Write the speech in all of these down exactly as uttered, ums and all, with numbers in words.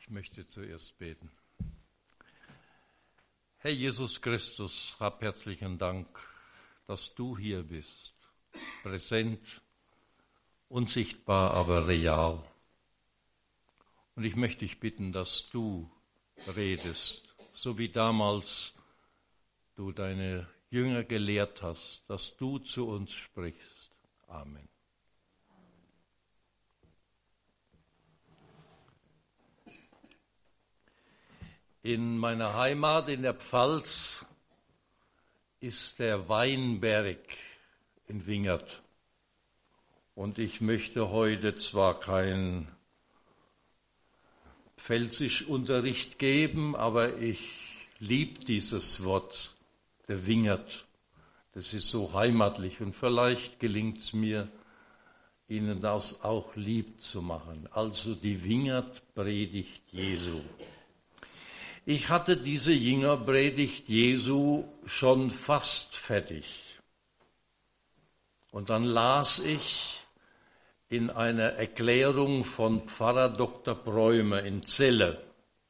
Ich möchte zuerst beten. Herr Jesus Christus, hab herzlichen Dank, dass du hier bist, präsent, unsichtbar, aber real. Und ich möchte dich bitten, dass du redest, so wie damals du deine Jünger gelehrt hast, dass du zu uns sprichst. Amen. In meiner Heimat in der Pfalz ist der Weinberg in Wingert. Und ich möchte heute zwar keinen Pfälzischunterricht geben, aber ich liebe dieses Wort, der Wingert. Das ist so heimatlich und vielleicht gelingt es mir, Ihnen das auch lieb zu machen. Also die Wingert-Predigt Jesu. Ich hatte diese Jüngerpredigt Jesu schon fast fertig. Und dann las ich in einer Erklärung von Pfarrer Doktor Bräumer in Celle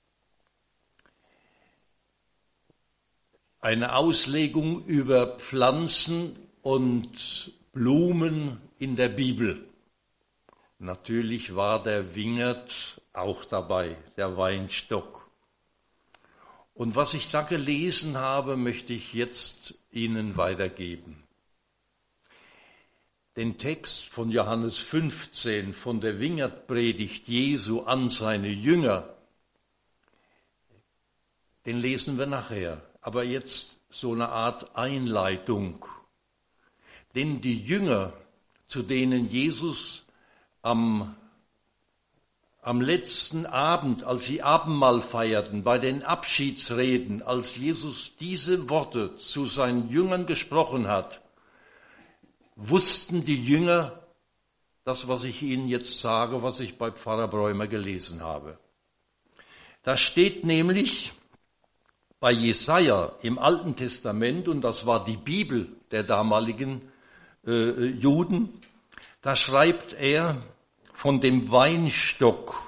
eine Auslegung über Pflanzen und Blumen in der Bibel. Natürlich war der Wingert auch dabei, der Weinstock. Und was ich da gelesen habe, möchte ich jetzt Ihnen weitergeben. Den Text von Johannes fünfzehn, von der Wingertpredigt Jesu an seine Jünger, den lesen wir nachher. Aber jetzt so eine Art Einleitung. Denn die Jünger, zu denen Jesus am Am letzten Abend, als sie Abendmahl feierten, bei den Abschiedsreden, als Jesus diese Worte zu seinen Jüngern gesprochen hat, wussten die Jünger das, was ich Ihnen jetzt sage, was ich bei Pfarrer Bräumer gelesen habe. Da steht nämlich bei Jesaja im Alten Testament, und das war die Bibel der damaligen äh, Juden, da schreibt er von dem Weinstock,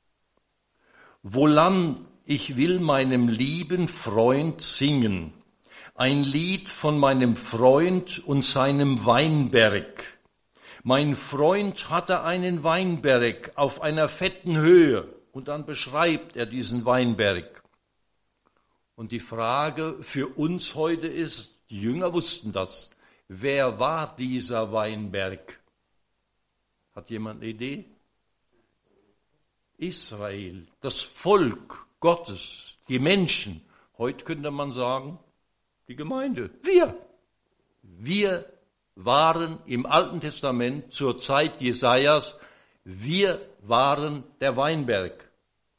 woran ich will meinem lieben Freund singen, ein Lied von meinem Freund und seinem Weinberg. Mein Freund hatte einen Weinberg auf einer fetten Höhe, und dann beschreibt er diesen Weinberg. Und die Frage für uns heute ist, die Jünger wussten das, wer war dieser Weinberg? Hat jemand eine Idee? Israel, das Volk Gottes, die Menschen. Heute könnte man sagen, die Gemeinde. Wir. Wir waren im Alten Testament zur Zeit Jesajas, wir waren der Weinberg.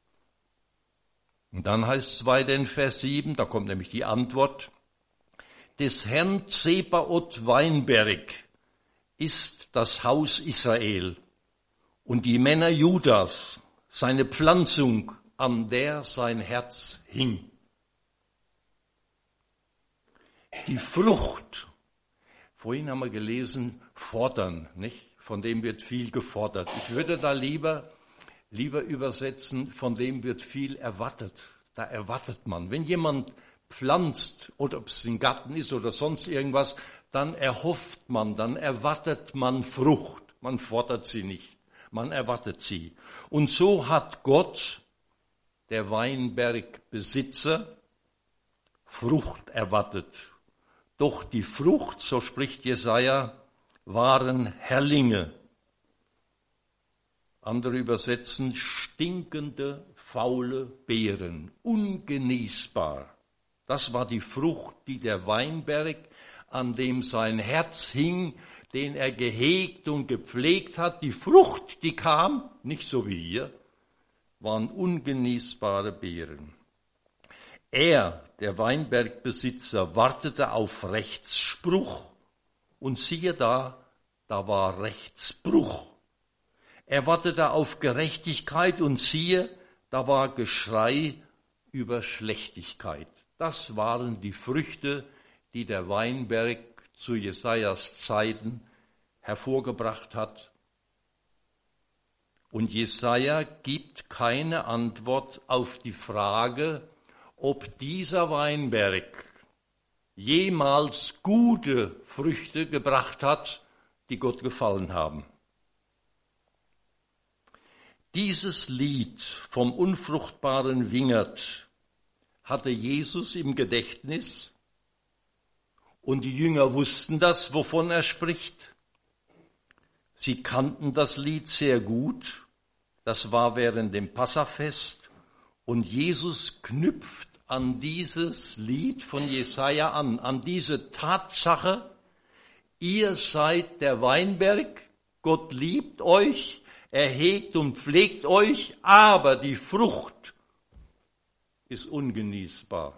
Und dann heißt es weiter in Vers sieben, da kommt nämlich die Antwort, des Herrn Zebaoth Weinberg ist das Haus Israel und die Männer Judas, seine Pflanzung, an der sein Herz hing. Die Frucht, vorhin haben wir gelesen, fordern, nicht? Von dem wird viel gefordert. Ich würde da lieber, lieber übersetzen, von dem wird viel erwartet. Da erwartet man. Wenn jemand pflanzt, oder ob es ein Garten ist oder sonst irgendwas, dann erhofft man, dann erwartet man Frucht. Man fordert sie nicht, man erwartet sie. Und so hat Gott, der Weinbergbesitzer, Frucht erwartet. Doch die Frucht, so spricht Jesaja, waren Herrlinge. Andere übersetzen stinkende, faule Beeren, ungenießbar. Das war die Frucht, die der Weinberg, an dem sein Herz hing, den er gehegt und gepflegt hat. Die Frucht, die kam, nicht so wie hier, waren ungenießbare Beeren. Er, der Weinbergbesitzer, wartete auf Rechtsspruch und siehe da, da war Rechtsbruch. Er wartete auf Gerechtigkeit und siehe, da war Geschrei über Schlechtigkeit. Das waren die Früchte, die der Weinberg zu Jesajas Zeiten hervorgebracht hat. Und Jesaja gibt keine Antwort auf die Frage, ob dieser Weinberg jemals gute Früchte gebracht hat, die Gott gefallen haben. Dieses Lied vom unfruchtbaren Wingert hatte Jesus im Gedächtnis und die Jünger wussten das, wovon er spricht. Sie kannten das Lied sehr gut, das war während dem Passafest und Jesus knüpft an dieses Lied von Jesaja an, an diese Tatsache, ihr seid der Weinberg, Gott liebt euch, er hegt und pflegt euch, aber die Frucht ist ungenießbar.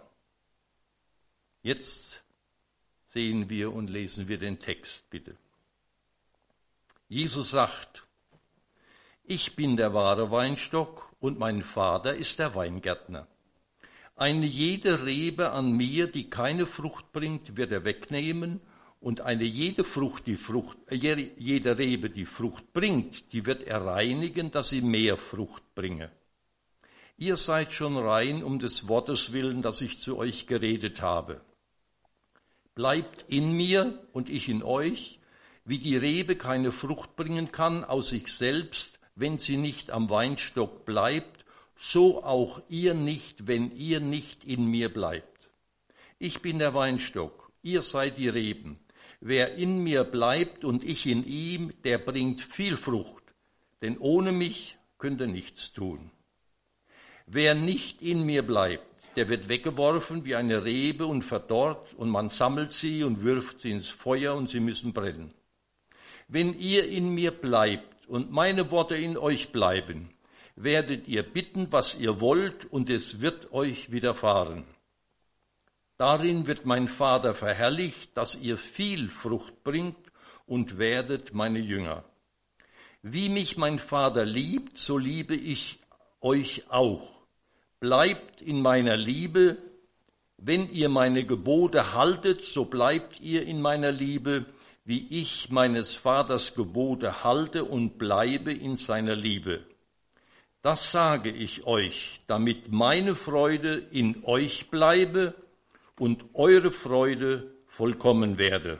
Jetzt sehen wir und lesen wir den Text, bitte. Jesus sagt, ich bin der wahre Weinstock und mein Vater ist der Weingärtner. Eine jede Rebe an mir, die keine Frucht bringt, wird er wegnehmen, und eine jede Frucht, die Frucht, jede Rebe, die Frucht bringt, die wird er reinigen, dass sie mehr Frucht bringe. Ihr seid schon rein um des Wortes willen, das ich zu euch geredet habe. Bleibt in mir und ich in euch, wie die Rebe keine Frucht bringen kann aus sich selbst, wenn sie nicht am Weinstock bleibt, so auch ihr nicht, wenn ihr nicht in mir bleibt. Ich bin der Weinstock, ihr seid die Reben. Wer in mir bleibt und ich in ihm, der bringt viel Frucht, denn ohne mich könnt ihr nichts tun. Wer nicht in mir bleibt, der wird weggeworfen wie eine Rebe und verdorrt, und man sammelt sie und wirft sie ins Feuer und sie müssen brennen. Wenn ihr in mir bleibt und meine Worte in euch bleiben, werdet ihr bitten, was ihr wollt, und es wird euch widerfahren. Darin wird mein Vater verherrlicht, dass ihr viel Frucht bringt und werdet meine Jünger. Wie mich mein Vater liebt, so liebe ich euch auch. Bleibt in meiner Liebe. Wenn ihr meine Gebote haltet, so bleibt ihr in meiner Liebe, wie ich meines Vaters Gebote halte und bleibe in seiner Liebe. Das sage ich euch, damit meine Freude in euch bleibe und eure Freude vollkommen werde.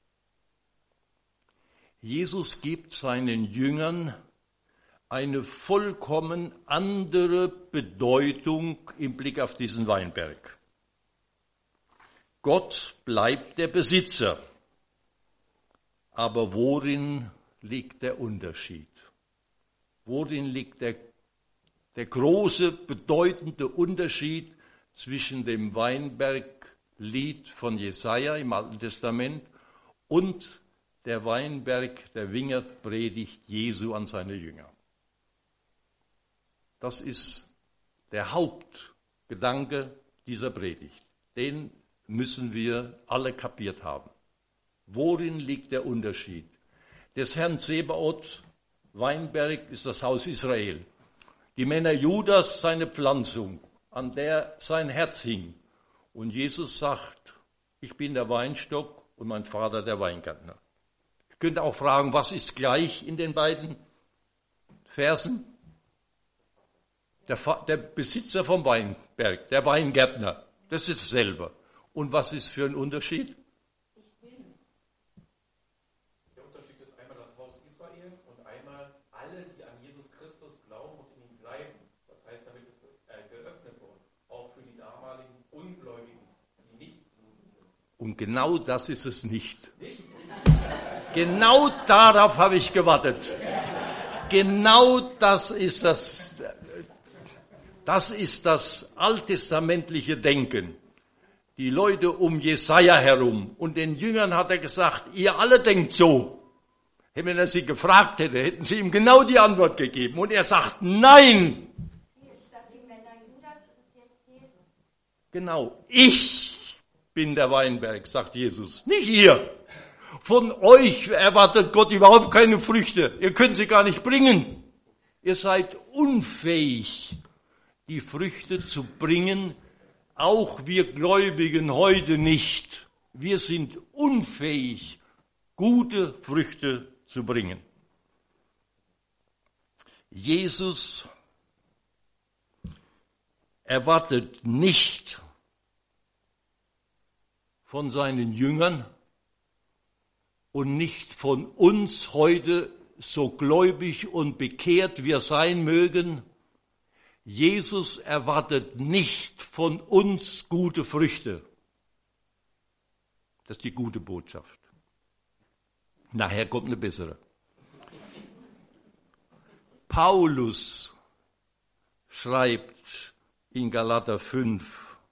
Jesus gibt seinen Jüngern eine vollkommen andere Bedeutung im Blick auf diesen Weinberg. Gott bleibt der Besitzer, aber worin liegt der Unterschied? Worin liegt der, der große, bedeutende Unterschied zwischen dem Weinberglied von Jesaja im Alten Testament und der Weinberg, der Wingerpredigt Jesu an seine Jünger? Das ist der Hauptgedanke dieser Predigt. Den müssen wir alle kapiert haben. Worin liegt der Unterschied? Des Herrn Zebaoth, Weinberg, ist das Haus Israel. Die Männer Judas, seine Pflanzung, an der sein Herz hing. Und Jesus sagt, ich bin der Weinstock und mein Vater der Weingärtner. Ich könnte auch fragen, was ist gleich in den beiden Versen? Der, der Besitzer vom Weinberg, der Weingärtner, das ist dasselbe. Und was ist für ein Unterschied? Ich bin. Der Unterschied ist einmal das Haus Israel und einmal alle, die an Jesus Christus glauben und in ihm bleiben. Das heißt, damit ist es geöffnet worden, auch für die damaligen Ungläubigen, die nicht Juden sind. Und genau das ist es nicht. nicht? Genau darauf habe ich gewartet. Genau das ist das. Das ist das alttestamentliche Denken. Die Leute um Jesaja herum. Und den Jüngern hat er gesagt, ihr alle denkt so. Wenn er sie gefragt hätte, hätten sie ihm genau die Antwort gegeben. Und er sagt, nein. Genau, ich bin der Weinberg, sagt Jesus, nicht ihr. Von euch erwartet Gott überhaupt keine Früchte. Ihr könnt sie gar nicht bringen. Ihr seid unfähig, die Früchte zu bringen, auch wir Gläubigen heute nicht. Wir sind unfähig, gute Früchte zu bringen. Jesus erwartet nicht von seinen Jüngern und nicht von uns heute, so gläubig und bekehrt wir sein mögen, Jesus erwartet nicht von uns gute Früchte. Das ist die gute Botschaft. Nachher kommt eine bessere. Paulus schreibt in Galater fünf,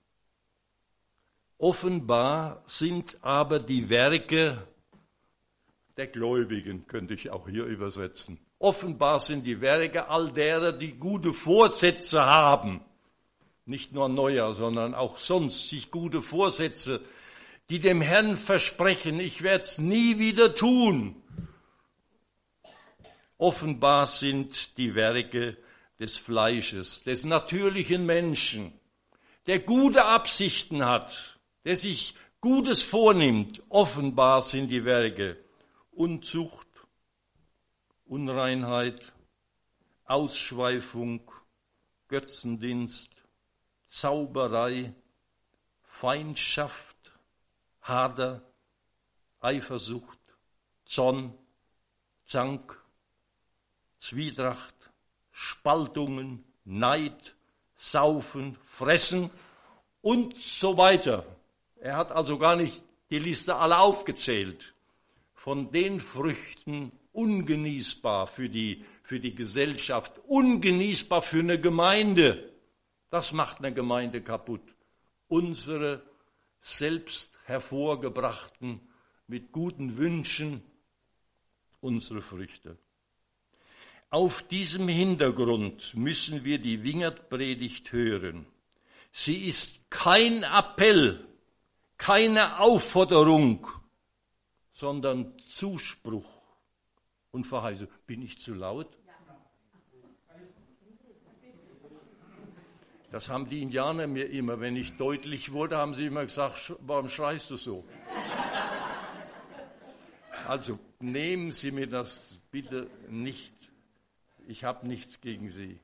offenbar sind aber die Werke der Gläubigen, könnte ich auch hier übersetzen. Offenbar sind die Werke all derer, die gute Vorsätze haben. Nicht nur Neujahr, sondern auch sonst sich gute Vorsätze, die dem Herrn versprechen, ich werde es nie wieder tun. Offenbar sind die Werke des Fleisches, des natürlichen Menschen, der gute Absichten hat, der sich Gutes vornimmt. Offenbar sind die Werke Unzucht, Unreinheit, Ausschweifung, Götzendienst, Zauberei, Feindschaft, Hader, Eifersucht, Zorn, Zank, Zwietracht, Spaltungen, Neid, Saufen, Fressen und so weiter. Er hat also gar nicht die Liste alle aufgezählt. Von den Früchten ungenießbar für die, für die Gesellschaft, ungenießbar für eine Gemeinde. Das macht eine Gemeinde kaputt. Unsere selbst hervorgebrachten, mit guten Wünschen, unsere Früchte. Auf diesem Hintergrund müssen wir die Wingert-Predigt hören. Sie ist kein Appell, keine Aufforderung, sondern Zuspruch und Verheißung. Bin ich zu laut? Das haben die Indianer mir immer, wenn ich deutlich wurde, haben sie immer gesagt, warum schreist du so? Also nehmen Sie mir das bitte nicht. Ich habe nichts gegen Sie.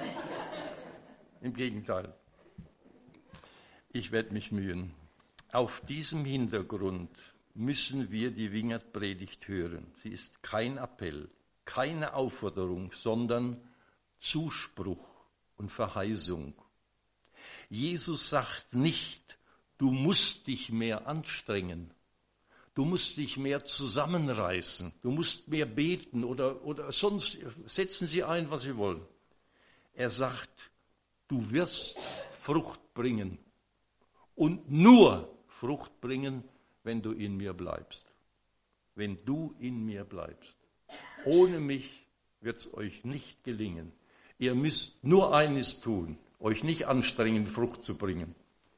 Im Gegenteil. Ich werde mich mühen. Auf diesem Hintergrund müssen wir die Wingert-Predigt hören. Sie ist kein Appell, keine Aufforderung, sondern Zuspruch und Verheißung. Jesus sagt nicht, du musst dich mehr anstrengen, du musst dich mehr zusammenreißen, du musst mehr beten oder, oder sonst setzen Sie ein, was Sie wollen. Er sagt, du wirst Frucht bringen und nur Frucht bringen, wenn du in mir bleibst. Wenn du in mir bleibst. Ohne mich wird es euch nicht gelingen. Ihr müsst nur eines tun, euch nicht anstrengen, Frucht zu bringen.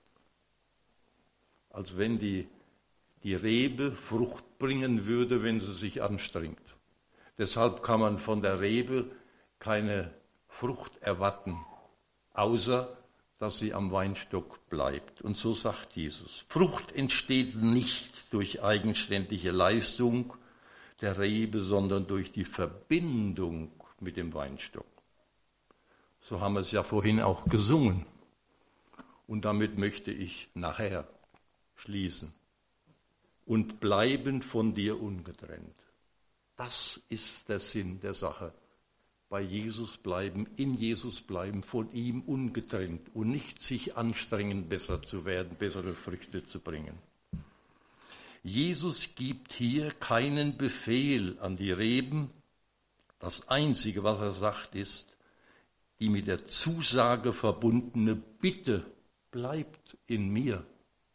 Als wenn die, die Rebe Frucht bringen würde, wenn sie sich anstrengt. Deshalb kann man von der Rebe keine Frucht erwarten, außer dass sie am Weinstock bleibt. Und so sagt Jesus, Frucht entsteht nicht durch eigenständige Leistung der Rebe, sondern durch die Verbindung mit dem Weinstock. So haben wir es ja vorhin auch gesungen. Und damit möchte ich nachher schließen. Und bleiben von dir ungetrennt. Das ist der Sinn der Sache. Bei Jesus bleiben, in Jesus bleiben, von ihm ungetrennt und nicht sich anstrengen, besser zu werden, bessere Früchte zu bringen. Jesus gibt hier keinen Befehl an die Reben. Das Einzige, was er sagt, ist, die mit der Zusage verbundene Bitte bleibt in mir.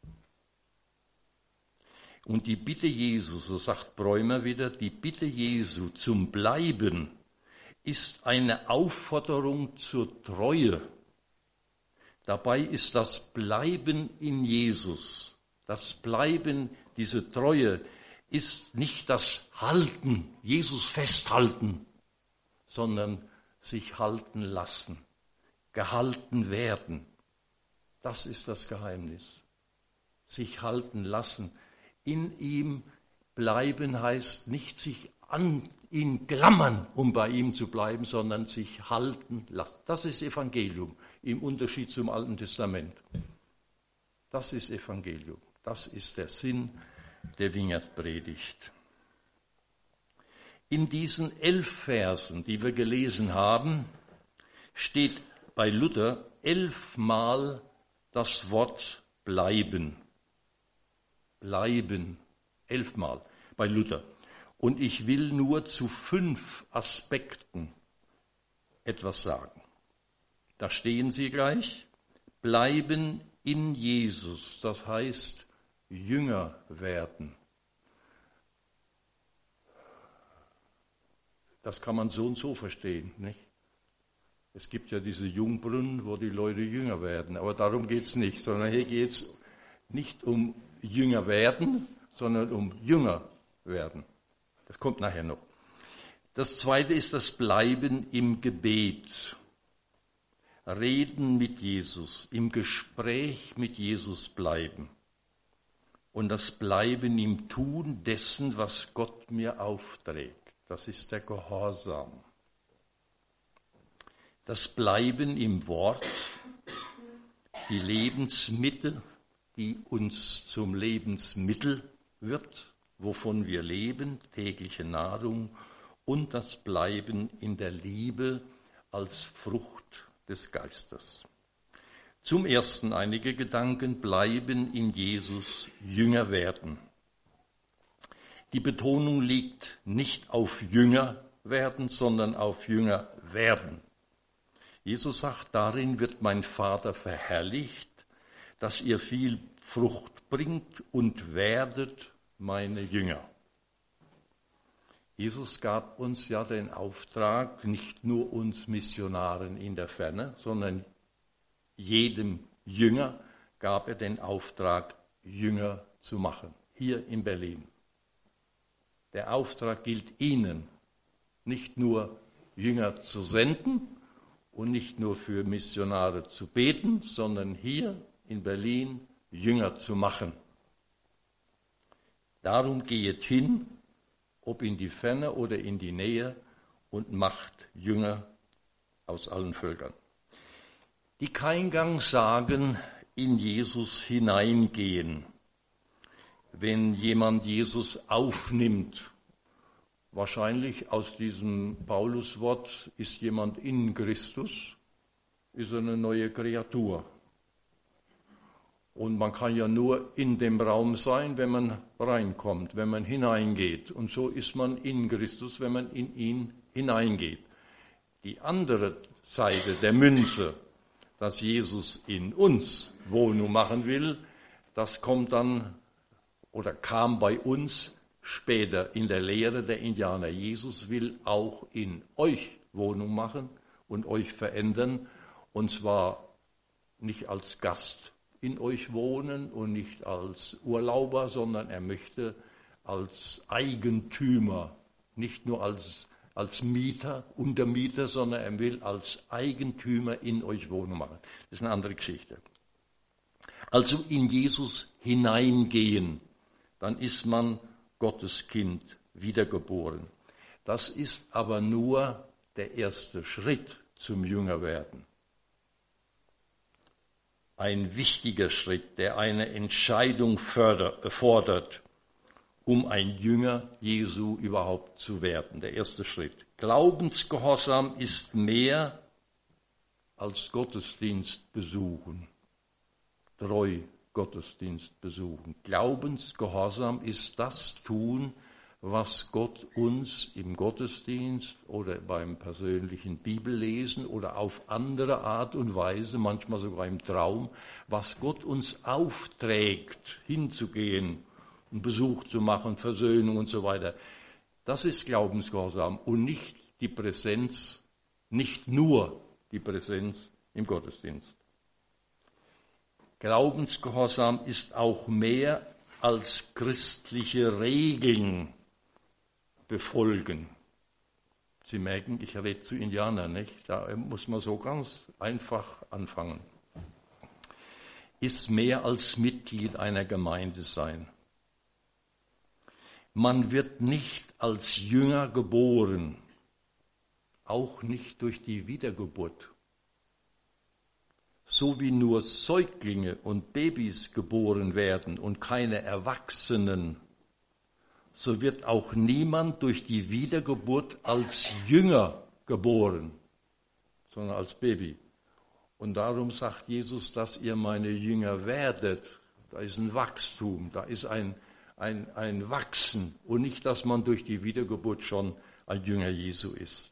Und die Bitte Jesu, so sagt Bräumer wieder, die Bitte Jesu zum Bleiben ist eine Aufforderung zur Treue. Dabei ist das Bleiben in Jesus, das Bleiben, diese Treue, ist nicht das Halten, Jesus festhalten, sondern sich halten lassen, gehalten werden. Das ist das Geheimnis. Sich halten lassen. In ihm bleiben heißt nicht sich an ihn klammern, um bei ihm zu bleiben, sondern sich halten lassen. Das ist Evangelium im Unterschied zum Alten Testament. Das ist Evangelium. Das ist der Sinn der Wingert-Predigt. In diesen elf Versen, die wir gelesen haben, steht bei Luther elfmal das Wort bleiben. Bleiben. Elfmal bei Luther. Und ich will nur zu fünf Aspekten etwas sagen. Da stehen sie gleich. Bleiben in Jesus, das heißt Jünger werden. Das kann man so und so verstehen, nicht? Es gibt ja diese Jungbrunnen, wo die Leute jünger werden, aber darum geht es nicht, sondern hier geht es nicht um Jünger werden, sondern um Jünger werden. Das kommt nachher noch. Das zweite ist das Bleiben im Gebet. Reden mit Jesus, im Gespräch mit Jesus bleiben. Und das Bleiben im Tun dessen, was Gott mir aufträgt. Das ist der Gehorsam. Das Bleiben im Wort, die Lebensmitte, die uns zum Lebensmittel wird, wovon wir leben, tägliche Nahrung, und das Bleiben in der Liebe als Frucht des Geistes. Zum Ersten einige Gedanken: Bleiben in Jesus, Jünger werden. Die Betonung liegt nicht auf Jünger werden, sondern auf Jünger werden. Jesus sagt, darin wird mein Vater verherrlicht, dass ihr viel Frucht bringt und werdet meine Jünger. Jesus gab uns ja den Auftrag, nicht nur uns Missionaren in der Ferne, sondern jedem Jünger gab er den Auftrag, Jünger zu machen, hier in Berlin. Der Auftrag gilt Ihnen, nicht nur Jünger zu senden und nicht nur für Missionare zu beten, sondern hier in Berlin Jünger zu machen. Darum geht hin, ob in die Ferne oder in die Nähe, und macht Jünger aus allen Völkern. Die Kein sagen, in Jesus hineingehen. Wenn jemand Jesus aufnimmt, wahrscheinlich aus diesem Pauluswort, ist jemand in Christus, ist er eine neue Kreatur. Und man kann ja nur in dem Raum sein, wenn man reinkommt, wenn man hineingeht. Und so ist man in Christus, wenn man in ihn hineingeht. Die andere Seite der Münze, dass Jesus in uns Wohnung machen will, das kommt dann oder kam bei uns später in der Lehre der Indianer. Jesus will auch in euch Wohnung machen und euch verändern, und zwar nicht als Gast in euch wohnen und nicht als Urlauber, sondern er möchte als Eigentümer, nicht nur als, als Mieter, Untermieter, sondern er will als Eigentümer in euch Wohnung machen. Das ist eine andere Geschichte. Also in Jesus hineingehen, dann ist man Gottes Kind, wiedergeboren. Das ist aber nur der erste Schritt zum Jüngerwerden. Ein wichtiger Schritt, der eine Entscheidung fördert, fordert, um ein Jünger Jesu überhaupt zu werden. Der erste Schritt. Glaubensgehorsam ist mehr als Gottesdienst besuchen, treu Gottesdienst besuchen. Glaubensgehorsam ist das tun, was Gott uns im Gottesdienst oder beim persönlichen Bibellesen oder auf andere Art und Weise, manchmal sogar im Traum, was Gott uns aufträgt, hinzugehen, einen Besuch zu machen, Versöhnung und so weiter. Das ist Glaubensgehorsam und nicht die Präsenz, nicht nur die Präsenz im Gottesdienst. Glaubensgehorsam ist auch mehr als christliche Regeln befolgen. Sie merken, ich rede zu Indianern, nicht? Da muss man so ganz einfach anfangen. Ist mehr als Mitglied einer Gemeinde sein. Man wird nicht als Jünger geboren, auch nicht durch die Wiedergeburt. So wie nur Säuglinge und Babys geboren werden und keine Erwachsenen, so wird auch niemand durch die Wiedergeburt als Jünger geboren, sondern als Baby. Und darum sagt Jesus, dass ihr meine Jünger werdet. Da ist ein Wachstum, da ist ein, ein, ein Wachsen und nicht, dass man durch die Wiedergeburt schon ein Jünger Jesu ist.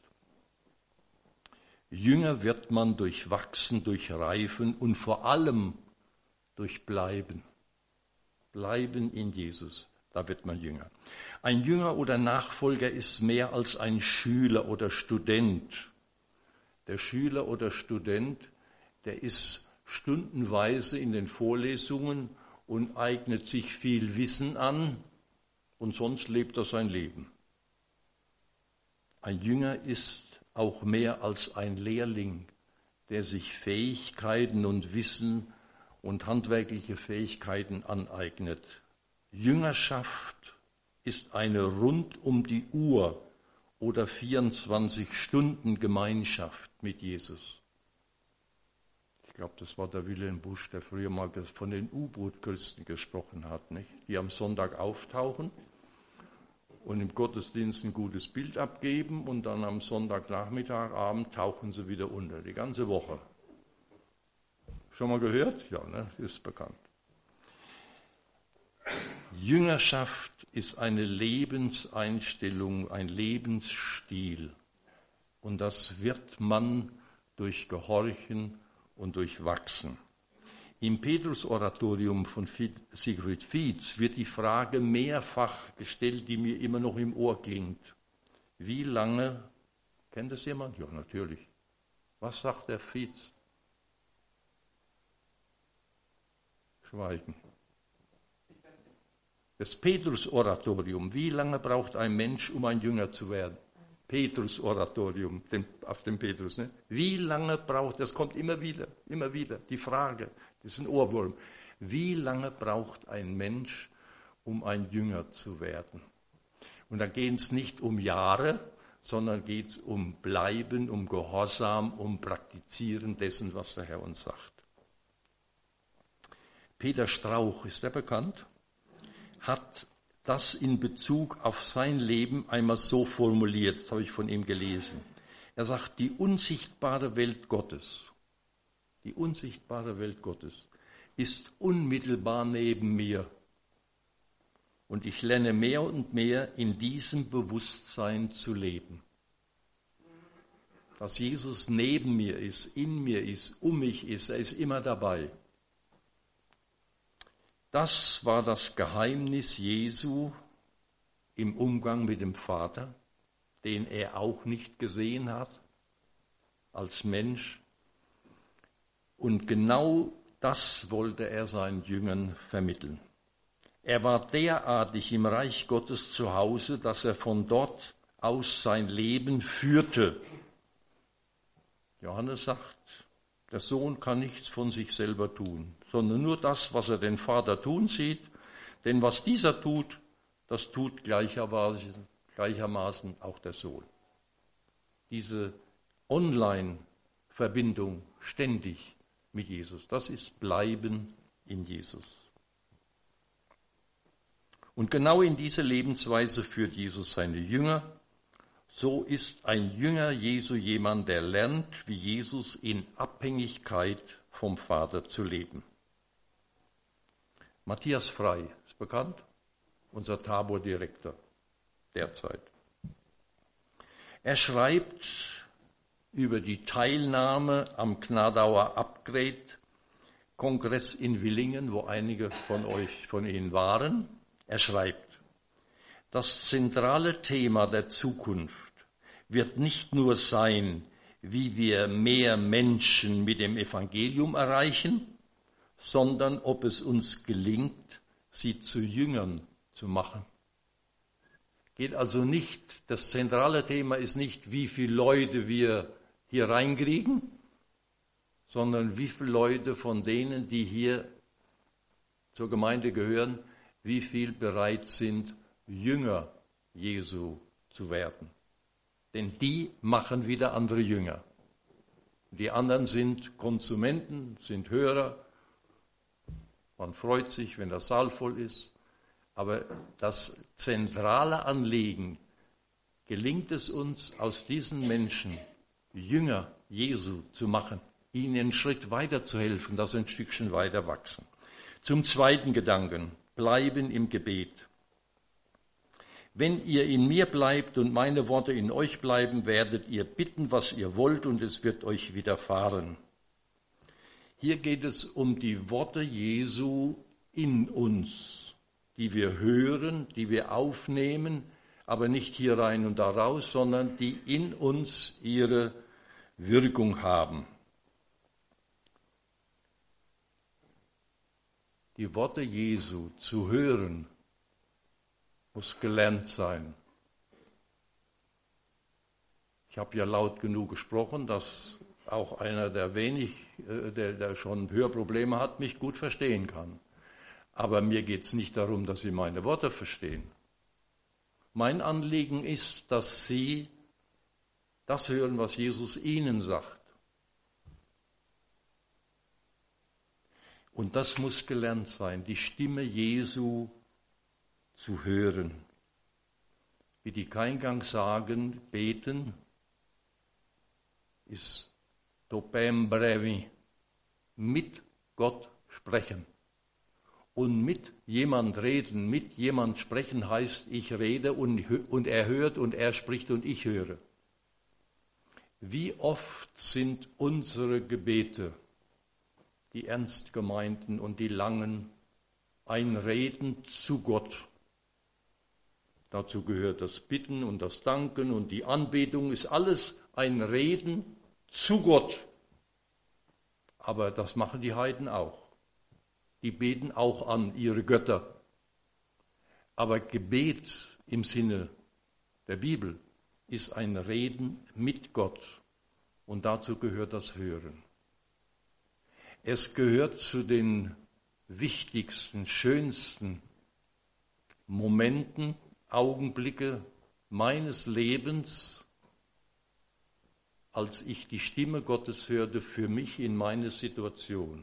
Jünger wird man durch Wachsen, durch Reifen und vor allem durch Bleiben. Bleiben in Jesus, da wird man Jünger. Ein Jünger oder Nachfolger ist mehr als ein Schüler oder Student. Der Schüler oder Student, der ist stundenweise in den Vorlesungen und eignet sich viel Wissen an und sonst lebt er sein Leben. Ein Jünger ist auch mehr als ein Lehrling, der sich Fähigkeiten und Wissen und handwerkliche Fähigkeiten aneignet. Jüngerschaft ist eine rund um die Uhr oder vierundzwanzig Stunden Gemeinschaft mit Jesus. Ich glaube, das war der Wilhelm Busch, der früher mal von den U-Boot-Christen gesprochen hat, nicht? Die am Sonntag auftauchen und im Gottesdienst ein gutes Bild abgeben und dann am Sonntagnachmittag, Abend tauchen sie wieder unter, die ganze Woche. Schon mal gehört? Ja, ne? Ist bekannt. Jüngerschaft ist eine Lebenseinstellung, ein Lebensstil. Und das wird man durch Gehorchen und durch Wachsen. Im Petrus-Oratorium von Siegfried Fietz wird die Frage mehrfach gestellt, die mir immer noch im Ohr klingt. Wie lange, kennt das jemand? Ja, natürlich. Was sagt der Fietz? Schweigen. Das Petrus-Oratorium. Wie lange braucht ein Mensch, um ein Jünger zu werden? Petrus-Oratorium, auf dem Petrus. Ne? Wie lange braucht, das kommt immer wieder, immer wieder, die Frage, das ist ein Ohrwurm. Wie lange braucht ein Mensch, um ein Jünger zu werden? Und da geht es nicht um Jahre, sondern geht es um Bleiben, um Gehorsam, um Praktizieren dessen, was der Herr uns sagt. Peter Strauch, ist der bekannt? Hat das in Bezug auf sein Leben einmal so formuliert, das habe ich von ihm gelesen. Er sagt, die unsichtbare Welt Gottes, die unsichtbare Welt Gottes ist unmittelbar neben mir. Und ich lerne mehr und mehr in diesem Bewusstsein zu leben. Dass Jesus neben mir ist, in mir ist, um mich ist, er ist immer dabei. Das war das Geheimnis Jesu im Umgang mit dem Vater, den er auch nicht gesehen hat als Mensch. Und genau das wollte er seinen Jüngern vermitteln. Er war derartig im Reich Gottes zu Hause, dass er von dort aus sein Leben führte. Johannes sagt, der Sohn kann nichts von sich selber tun, sondern nur das, was er den Vater tun sieht. Denn was dieser tut, das tut gleichermaßen, gleichermaßen auch der Sohn. Diese Online-Verbindung ständig mit Jesus, das ist Bleiben in Jesus. Und genau in diese Lebensweise führt Jesus seine Jünger. So ist ein Jünger Jesu jemand, der lernt, wie Jesus in Abhängigkeit vom Vater zu leben. Matthias Frey ist bekannt, unser Tabor-Direktor derzeit. Er schreibt über die Teilnahme am Gnadauer Upgrade-Kongress in Willingen, wo einige von euch, von Ihnen waren. Er schreibt, das zentrale Thema der Zukunft wird nicht nur sein, wie wir mehr Menschen mit dem Evangelium erreichen, sondern ob es uns gelingt, sie zu Jüngern zu machen. Geht also nicht, das zentrale Thema ist nicht, wie viele Leute wir hier reinkriegen, sondern wie viele Leute von denen, die hier zur Gemeinde gehören, wie viel bereit sind, Jünger Jesu zu werden. Denn die machen wieder andere Jünger. Die anderen sind Konsumenten, sind Hörer. Man freut sich, wenn der Saal voll ist. Aber das zentrale Anliegen, gelingt es uns, aus diesen Menschen Jünger Jesu zu machen, ihnen einen Schritt weiter zu helfen, dass sie ein Stückchen weiter wachsen. Zum zweiten Gedanken, bleiben im Gebet. Wenn ihr in mir bleibt und meine Worte in euch bleiben, werdet ihr bitten, was ihr wollt, und es wird euch widerfahren. Hier geht es um die Worte Jesu in uns, die wir hören, die wir aufnehmen, aber nicht hier rein und da raus, sondern die in uns ihre Wirkung haben. Die Worte Jesu zu hören, muss gelernt sein. Ich habe ja laut genug gesprochen, dass auch einer, der wenig, der, der schon Hörprobleme hat, mich gut verstehen kann. Aber mir geht es nicht darum, dass Sie meine Worte verstehen. Mein Anliegen ist, dass Sie das hören, was Jesus Ihnen sagt. Und das muss gelernt sein, die Stimme Jesu zu hören. Wie die Keingang sagen, beten, ist topem brevi, mit Gott sprechen. Und mit jemand reden, mit jemand sprechen heißt, ich rede und, und er hört und er spricht und ich höre. Wie oft sind unsere Gebete, die ernst gemeinten und die langen, ein Reden zu Gott? Dazu gehört das Bitten und das Danken und die Anbetung, ist alles ein Reden zu Gott. Aber das machen die Heiden auch. Die beten auch an ihre Götter. Aber Gebet im Sinne der Bibel ist ein Reden mit Gott. Und dazu gehört das Hören. Es gehört zu den wichtigsten, schönsten Momenten, Augenblicke meines Lebens, als ich die Stimme Gottes hörte für mich in meine Situation.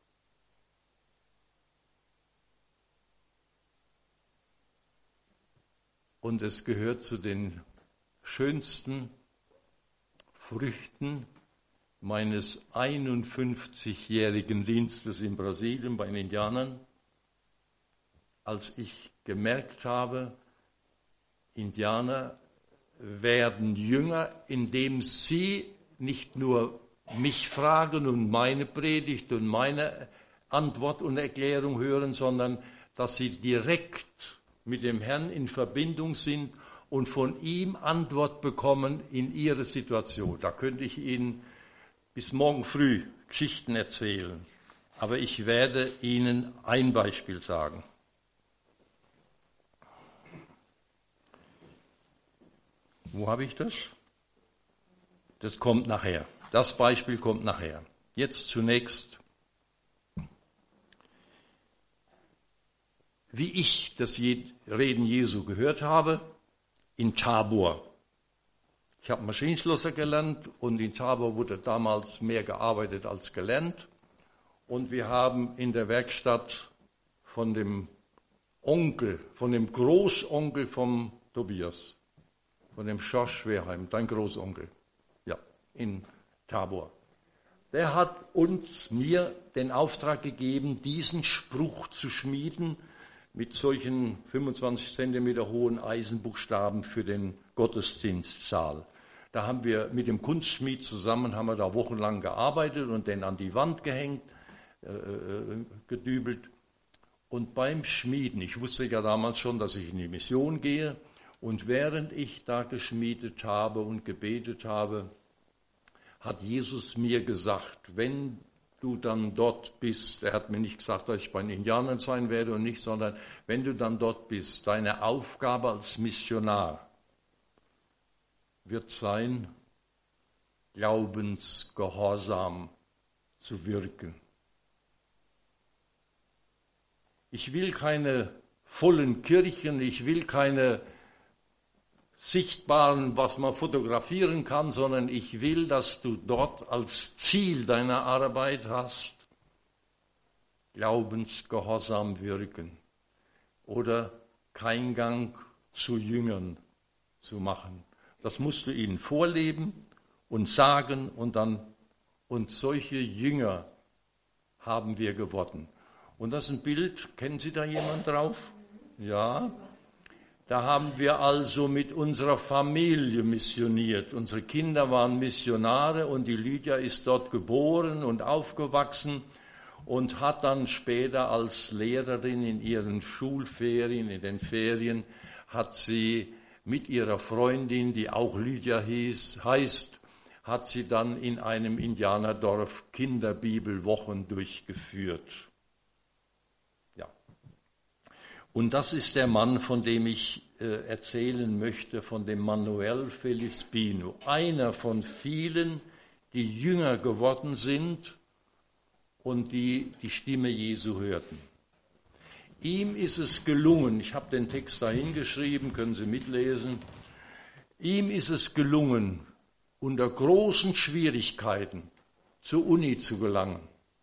Und es gehört zu den schönsten Früchten meines einundfünfzigjährigen Dienstes in Brasilien bei den Indianern, als ich gemerkt habe, Indianer werden jünger, indem sie nicht nur mich fragen und meine Predigt und meine Antwort und Erklärung hören, sondern dass sie direkt mit dem Herrn in Verbindung sind und von ihm Antwort bekommen in ihre Situation. Da könnte ich Ihnen bis morgen früh Geschichten erzählen, aber ich werde Ihnen ein Beispiel sagen. Wo habe ich das? Das kommt nachher. Das Beispiel kommt nachher. Jetzt zunächst, wie ich das Reden Jesu gehört habe, in Tabor. Ich habe Maschinenschlosser gelernt und in Tabor wurde damals mehr gearbeitet als gelernt. Und wir haben in der Werkstatt von dem Onkel, von dem Großonkel vom Tobias, von dem Schorsch Schwerheim, dein Großonkel, ja, in Tabor. Der hat uns, mir, den Auftrag gegeben, diesen Spruch zu schmieden mit solchen fünfundzwanzig Zentimeter hohen Eisenbuchstaben für den Gottesdienstsaal. Da haben wir mit dem Kunstschmied zusammen, haben wir da wochenlang gearbeitet und den an die Wand gehängt, äh, gedübelt. Und beim Schmieden, ich wusste ja damals schon, dass ich in die Mission gehe, und während ich da geschmiedet habe und gebetet habe, hat Jesus mir gesagt, wenn du dann dort bist, er hat mir nicht gesagt, dass ich bei den Indianern sein werde und nicht, sondern wenn du dann dort bist, deine Aufgabe als Missionar wird sein, glaubensgehorsam zu wirken. Ich will keine vollen Kirchen. Ich will keine sichtbaren, was man fotografieren kann, sondern ich will, dass du dort als Ziel deiner Arbeit hast, glaubensgehorsam wirken oder kein Gang zu Jüngern zu machen. Das musst du ihnen vorleben und sagen und dann, und solche Jünger haben wir geworden. Und das ist ein Bild, kennen Sie da jemand drauf? Ja. Da haben wir also mit unserer Familie missioniert. Unsere Kinder waren Missionare und die Lydia ist dort geboren und aufgewachsen und hat dann später als Lehrerin in ihren Schulferien, in den Ferien, hat sie mit ihrer Freundin, die auch Lydia hieß, heißt, hat sie dann in einem Indianerdorf Kinderbibelwochen durchgeführt. Und das ist der Mann, von dem ich äh, erzählen möchte, von dem Manuel Felispino. Einer von vielen, die Jünger geworden sind und die die Stimme Jesu hörten. Ihm ist es gelungen, ich habe den Text da hingeschrieben, können Sie mitlesen, ihm ist es gelungen, unter großen Schwierigkeiten zur Uni zu gelangen.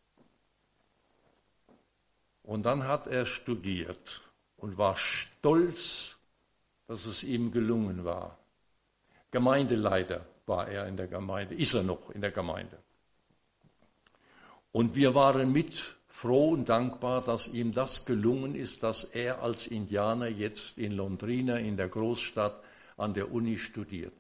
Und dann hat er studiert. Und war stolz, dass es ihm gelungen war. Gemeindeleiter war er in der Gemeinde, ist er noch in der Gemeinde. Und wir waren mit froh und dankbar, dass ihm das gelungen ist, dass er als Indianer jetzt in Londrina, in der Großstadt, an der Uni studiert.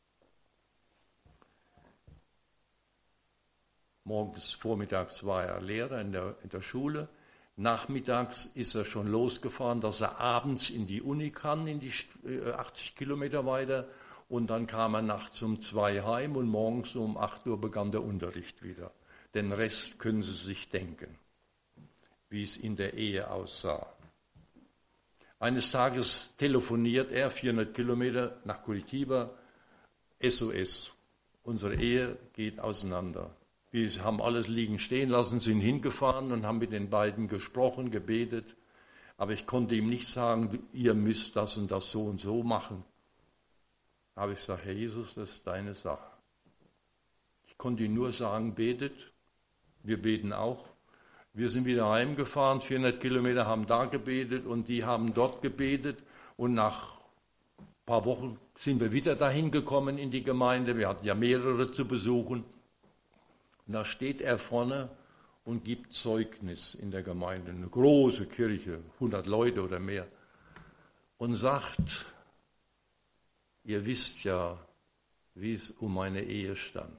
Morgens, vormittags war er Lehrer in der, in der Schule. Nachmittags ist er schon losgefahren, dass er abends in die Uni kann, in die achtzig Kilometer weiter. Und dann kam er nachts um zwei heim und morgens um acht Uhr begann der Unterricht wieder. Den Rest können Sie sich denken, wie es in der Ehe aussah. Eines Tages telefoniert er vierhundert Kilometer nach Curitiba, S O S. Unsere Ehe geht auseinander. Wir haben alles liegen stehen lassen, sind hingefahren und haben mit den beiden gesprochen, gebetet. Aber ich konnte ihm nicht sagen, ihr müsst das und das so und so machen. Da habe ich gesagt, Herr Jesus, das ist deine Sache. Ich konnte ihm nur sagen, betet. Wir beten auch. Wir sind wieder heimgefahren, vierhundert Kilometer, haben da gebetet und die haben dort gebetet. Und nach ein paar Wochen sind wir wieder dahin gekommen in die Gemeinde. Wir hatten ja mehrere zu besuchen. Und da steht er vorne und gibt Zeugnis in der Gemeinde, eine große Kirche, hundert Leute oder mehr, und sagt, ihr wisst ja, wie es um meine Ehe stand.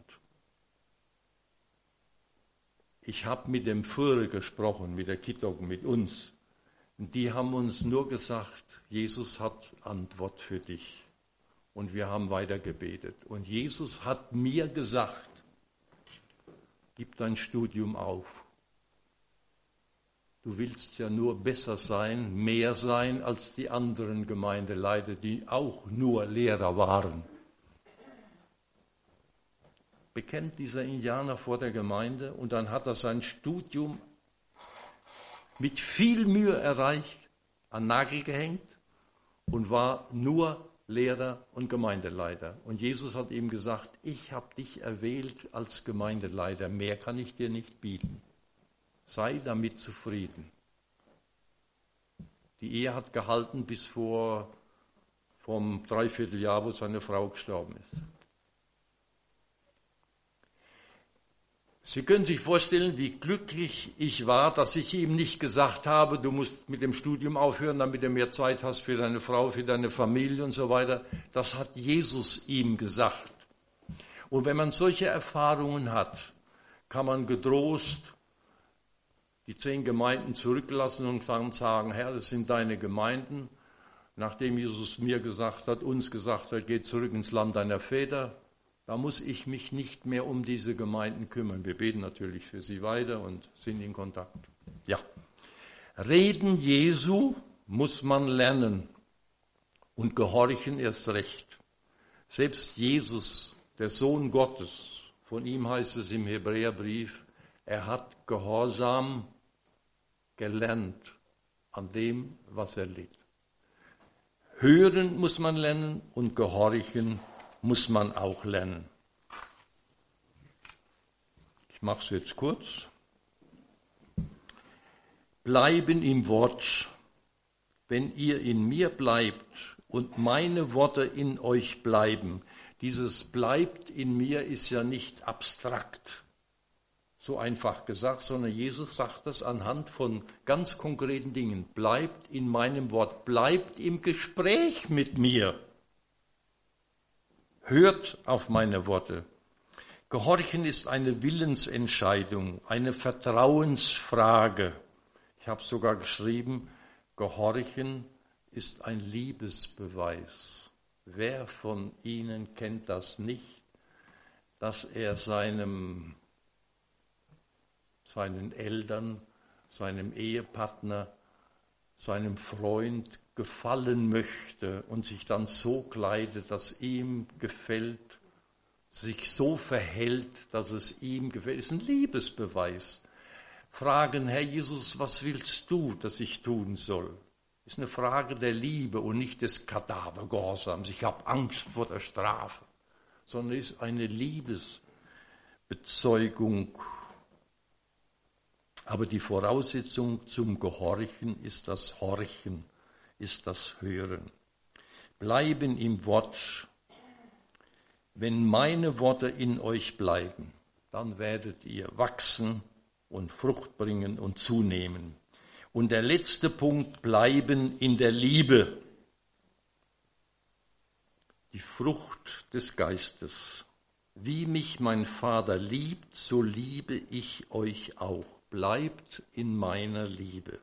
Ich habe mit dem Führer gesprochen, mit der Kittok, mit uns. Und die haben uns nur gesagt, Jesus hat Antwort für dich. Und wir haben weiter gebetet. Und Jesus hat mir gesagt, gib dein Studium auf. Du willst ja nur besser sein, mehr sein als die anderen Gemeindeleiter, die auch nur Lehrer waren. Bekennt dieser Indianer vor der Gemeinde und dann hat er sein Studium mit viel Mühe erreicht, an den Nagel gehängt und war nur Lehrer und Gemeindeleiter. Und Jesus hat ihm gesagt, ich habe dich erwählt als Gemeindeleiter, mehr kann ich dir nicht bieten. Sei damit zufrieden. Die Ehe hat gehalten bis vor vom Dreivierteljahr, wo seine Frau gestorben ist. Sie können sich vorstellen, wie glücklich ich war, dass ich ihm nicht gesagt habe, du musst mit dem Studium aufhören, damit du mehr Zeit hast für deine Frau, für deine Familie und so weiter. Das hat Jesus ihm gesagt. Und wenn man solche Erfahrungen hat, kann man getrost die zehn Gemeinden zurücklassen und dann sagen, Herr, das sind deine Gemeinden. Nachdem Jesus mir gesagt hat, uns gesagt hat, geh zurück ins Land deiner Väter, da muss ich mich nicht mehr um diese Gemeinden kümmern. Wir beten natürlich für sie weiter und sind in Kontakt. Ja. Reden Jesu muss man lernen und gehorchen erst recht. Selbst Jesus, der Sohn Gottes, von ihm heißt es im Hebräerbrief, er hat Gehorsam gelernt an dem, was er lebt. Hören muss man lernen und gehorchen muss man auch lernen. Ich mache es jetzt kurz. Bleiben im Wort. Wenn ihr in mir bleibt und meine Worte in euch bleiben. Dieses bleibt in mir ist ja nicht abstrakt, so einfach gesagt, sondern Jesus sagt das anhand von ganz konkreten Dingen. Bleibt in meinem Wort, bleibt im Gespräch mit mir. Hört auf meine Worte. Gehorchen ist eine Willensentscheidung, eine Vertrauensfrage. Ich habe sogar geschrieben, Gehorchen ist ein Liebesbeweis. Wer von Ihnen kennt das nicht, dass er seinem, seinen Eltern, seinem Ehepartner, seinem Freund gefallen möchte und sich dann so kleidet, dass ihm gefällt, sich so verhält, dass es ihm gefällt? Das ist ein Liebesbeweis. Fragen, Herr Jesus, was willst du, dass ich tun soll? Ist eine Frage der Liebe und nicht des Kadavergehorsams. Ich habe Angst vor der Strafe, sondern ist eine Liebesbezeugung. Aber die Voraussetzung zum Gehorchen ist das Horchen, ist das Hören. Bleiben im Wort. Wenn meine Worte in euch bleiben, dann werdet ihr wachsen und Frucht bringen und zunehmen. Und der letzte Punkt, bleiben in der Liebe. Die Frucht des Geistes. Wie mich mein Vater liebt, so liebe ich euch auch. Bleibt in meiner Liebe.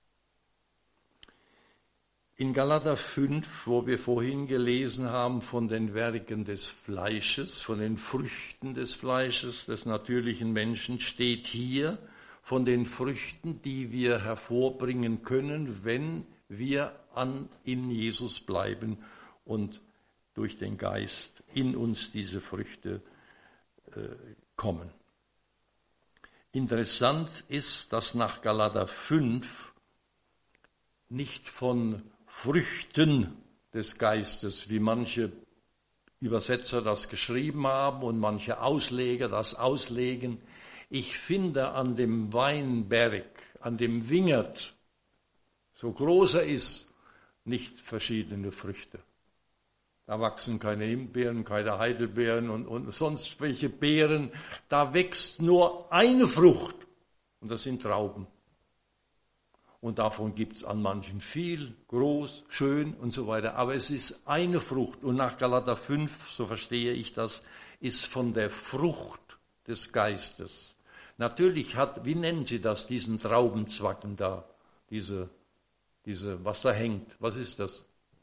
In Galater fünf, wo wir vorhin gelesen haben von den Werken des Fleisches, von den Früchten des Fleisches des natürlichen Menschen, steht hier von den Früchten, die wir hervorbringen können, wenn wir an in Jesus bleiben und durch den Geist in uns diese Früchte äh, kommen. Interessant ist, dass nach Galater fünf nicht von Früchten des Geistes, wie manche Übersetzer das geschrieben haben und manche Ausleger das auslegen. Ich finde an dem Weinberg, an dem Wingert, so groß er ist, nicht verschiedene Früchte. Da wachsen keine Himbeeren, keine Heidelbeeren und, und sonst welche Beeren. Da wächst nur eine Frucht und das sind Trauben. Und davon gibt es an manchen viel, groß, schön und so weiter. Aber es ist eine Frucht. Und nach Galater fünf, so verstehe ich das, ist von der Frucht des Geistes. Natürlich hat, wie nennen Sie das, diesen Traubenzwacken da, diese, diese, was da hängt, was ist das?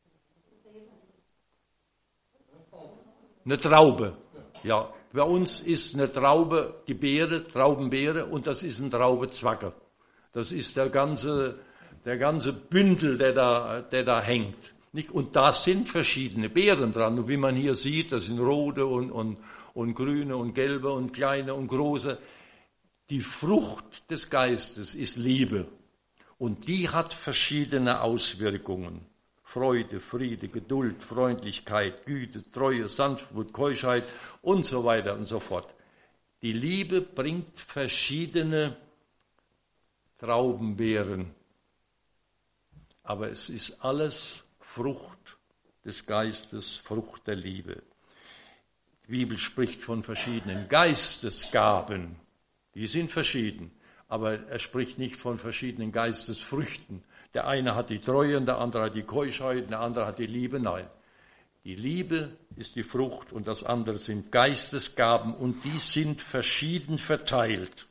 Eine Traube. Ja, bei uns ist eine Traube die Beere, Traubenbeere, und das ist ein Traubezwacker. Das ist der ganze, der ganze Bündel, der da, der da hängt. Nicht? Und da sind verschiedene Beeren dran. Und wie man hier sieht, das sind rote und, und, und grüne und gelbe und kleine und große. Die Frucht des Geistes ist Liebe. Und die hat verschiedene Auswirkungen. Freude, Friede, Geduld, Freundlichkeit, Güte, Treue, Sanftmut, Keuschheit und so weiter und so fort. Die Liebe bringt verschiedene Traubenbeeren. Aber es ist alles Frucht des Geistes, Frucht der Liebe. Die Bibel spricht von verschiedenen Geistesgaben. Die sind verschieden. Aber er spricht nicht von verschiedenen Geistesfrüchten. Der eine hat die Treue, der andere hat die Keuschheit, der andere hat die Liebe. Nein. Die Liebe ist die Frucht und das andere sind Geistesgaben und die sind verschieden verteilt.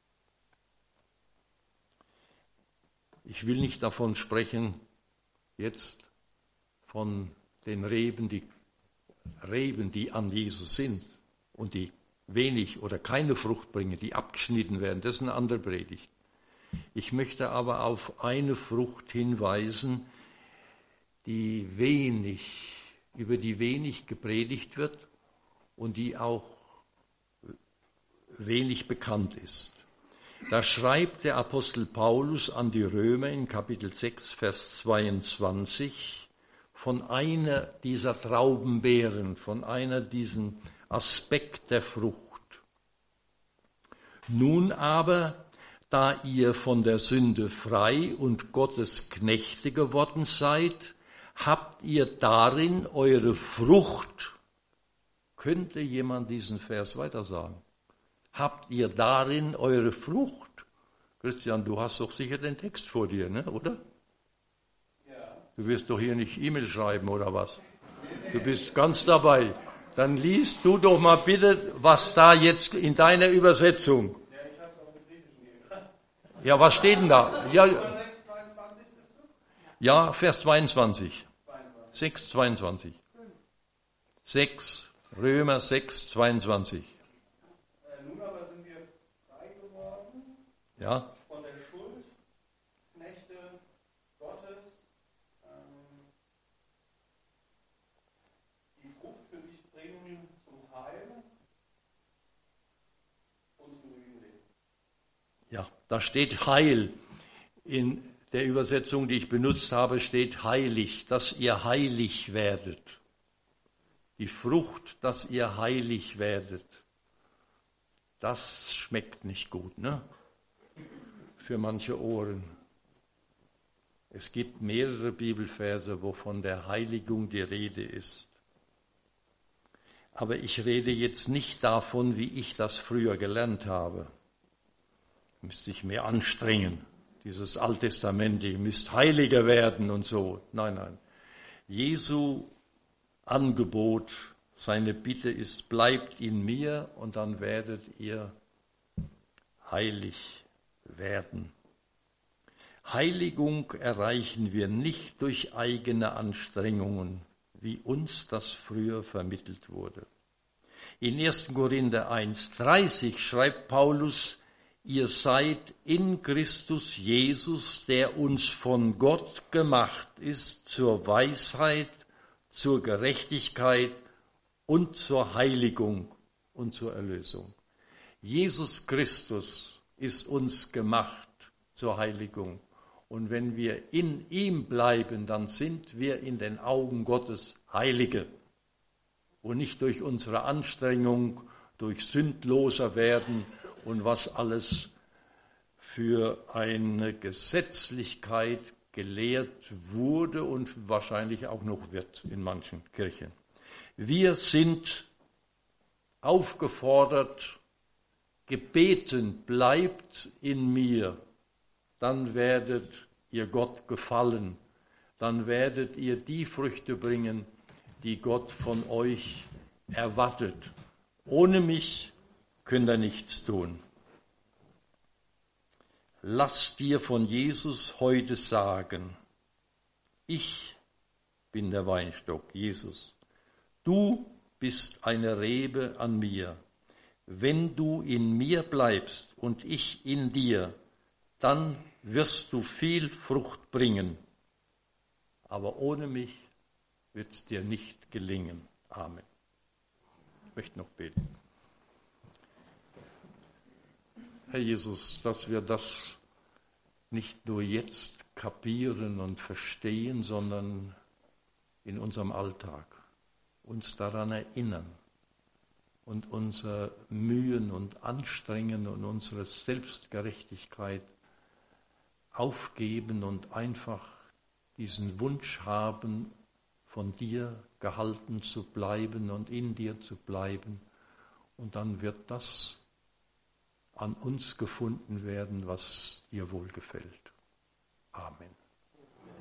Ich will nicht davon sprechen, jetzt von den Reben, die Reben, die an Jesus sind und die wenig oder keine Frucht bringen, die abgeschnitten werden. Das ist eine andere Predigt. Ich möchte aber auf eine Frucht hinweisen, die wenig, über die wenig gepredigt wird und die auch wenig bekannt ist. Da schreibt der Apostel Paulus an die Römer in Kapitel sechs, Vers zweiundzwanzig von einer dieser Traubenbeeren, von einer diesen Aspekt der Frucht. Nun aber, da ihr von der Sünde frei und Gottes Knechte geworden seid, habt ihr darin eure Frucht. Könnte jemand diesen Vers weiter sagen? Habt ihr darin eure Frucht? Christian, du hast doch sicher den Text vor dir, ne? Oder? Ja. Du wirst doch hier nicht E-Mail schreiben oder was? Du bist ganz dabei. Dann liest du doch mal bitte, was da jetzt in deiner Übersetzung. Ja, ich habe es auch mit Griechischen gegeben. Ja, was steht denn da? Ja, sechs, zweiundzwanzig bist du? ja, Vers zweiundzwanzig. sechs, zweiundzwanzig. sechs, Römer sechs, zweiundzwanzig. Äh, nun aber sind wir frei geworden Ja, von der Schuld, Knechte Gottes, ähm, die Frucht für dich bringen zum Heil und zum ewigen Leben. ja, da steht Heil. In der Übersetzung, die ich benutzt habe, steht heilig, dass ihr heilig werdet. Die Frucht, dass ihr heilig werdet. Das schmeckt nicht gut, ne? Für manche Ohren. Es gibt mehrere Bibelverse, wo von der Heiligung die Rede ist. Aber ich rede jetzt nicht davon, wie ich das früher gelernt habe. Müsste ich mehr anstrengen. Dieses Alttestament, ihr müsst heiliger werden und so. Nein, nein. Jesu Angebot, seine Bitte ist, bleibt in mir und dann werdet ihr heilig werden. Heiligung erreichen wir nicht durch eigene Anstrengungen, wie uns das früher vermittelt wurde. In erster Korinther eins dreißig schreibt Paulus, ihr seid in Christus Jesus, der uns von Gott gemacht ist, zur Weisheit, zur Gerechtigkeit und zur Heiligung und zur Erlösung. Jesus Christus ist uns gemacht zur Heiligung. Und wenn wir in ihm bleiben, dann sind wir in den Augen Gottes Heilige. Und nicht durch unsere Anstrengung, durch sündloser werden und was alles für eine Gesetzlichkeit gelehrt wurde und wahrscheinlich auch noch wird in manchen Kirchen. Wir sind aufgefordert, gebeten, bleibt in mir, dann werdet ihr Gott gefallen, dann werdet ihr die Früchte bringen, die Gott von euch erwartet. Ohne mich könnt ihr nichts tun. Lass dir von Jesus heute sagen, ich bin der Weinstock, Jesus. Du bist eine Rebe an mir. Wenn du in mir bleibst und ich in dir, dann wirst du viel Frucht bringen. Aber ohne mich wird es dir nicht gelingen. Amen. Ich möchte noch beten. Herr Jesus, dass wir das nicht nur jetzt kapieren und verstehen, sondern in unserem Alltag uns daran erinnern und unser Mühen und Anstrengen und unsere Selbstgerechtigkeit aufgeben und einfach diesen Wunsch haben, von dir gehalten zu bleiben und in dir zu bleiben. Und dann wird das an uns gefunden werden, was dir wohlgefällt.